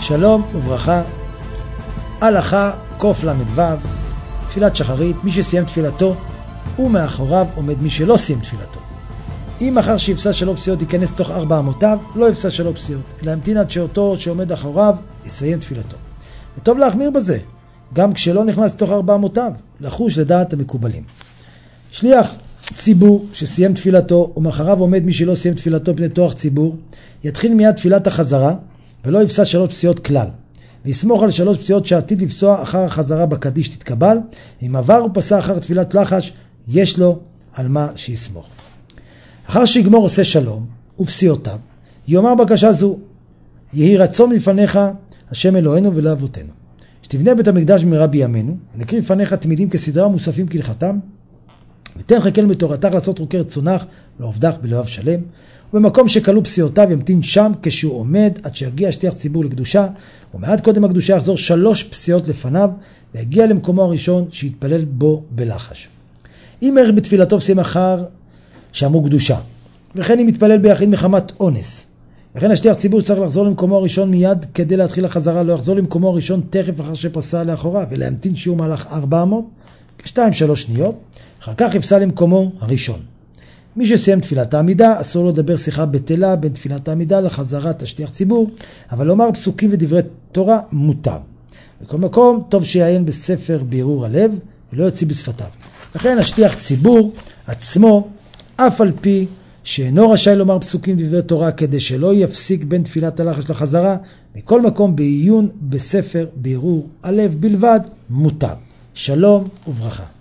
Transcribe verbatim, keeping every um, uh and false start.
שלום וברכה. הלכה קוף למדו, תפילת שחרית, מי שסיים תפילתו ומאחוריו עומד מי שלא סיים תפילתו. אם אחר שיפסע שלו פסיעות ייכנס תוך ארבע אמותיו, לא יפסע שלו פסיעות, אלא המתין עד שאותו שעומד אחוריו יסיים תפילתו. וטוב להחמיר בזה, גם כשלא נכנס תוך ארבע אמותיו, לחוש לדעת המקובלים. שליח ציבור שסיים תפילתו ומאחריו עומד מי שלא סיים תפילתו פני תואר ציבור, יתחיל מיד תפילת החזרה ולא יפסע שלוש פסיעות כלל, ויסמוך על שלוש פסיעות שעתיד לפסוע אחר החזרה בקדיש תתקבל. אם עבר ופסע אחר תפילת לחש, יש לו על מה שיסמוך. אחר שיגמור עושה שלום ופסיעותיו, יאמר בקשה זו: יהי רצון לפניך השם אלוהינו ולאבותינו, שתבנה בית המקדש במהרה בימינו, ונקריב לפניך תמידים כסדרה ומוספים כהלכתם, ותן חקל מתורתך לעשות חוקי רצונך לעובדך בלבב שלם. ובמקום שכלו פסיעותיו ימתין שם כשהוא עומד עד שיגיע שליח ציבור לקדושה, ומעט קודם הקדושה יחזור שלוש פסיעות לפניו ויגיע למקומו הראשון שיתפלל בו בלחש. אם ערך בתפילתו סיים אחר שאמרו קדושה, וכן אם מתפלל ביחיד מחמת אונס, וכן השליח ציבור צריך לחזור למקומו הראשון מיד כדי להתחיל החזרה, לא יחזור למקומו הראשון תכף אחר שפסע לאחוריו, אלא ימתין שיעור מהלך ארבע מאות כשתיים שלוש שניות, אחר כך יפסע למקומו הראשון. מי שסיים תפילת העמידה, אסור לו לדבר שיחה בטלה בין תפילת העמידה לחזרת השליח ציבור, אבל לומר פסוקים ודברי תורה מותר. בכל מקום, טוב שיעיין בספר בירור הלב ולא יוציא בשפתיו. לכן השליח ציבור עצמו, אף על פי שאינו רשאי לומר פסוקים ודברי תורה כדי שלא יפסיק בין תפילת הלחש לחזרה, מכל מקום בעיון בספר בירור הלב בלבד מותר. שלום וברכה.